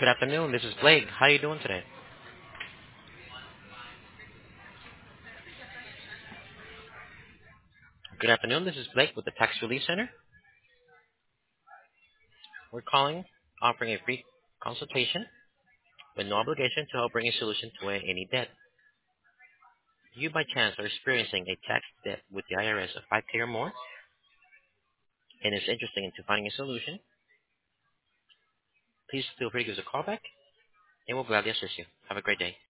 Good afternoon. This is Blake. How are you doing today? Good afternoon. This is Blake with the Tax Relief Center. We're calling, offering a free consultation with no obligation to help bring a solution to any debt. You, by chance, are experiencing a tax debt with the IRS of 5K or more and is interested into finding a solution, please feel free to give us a call back and we'll gladly assist you. Have a great day.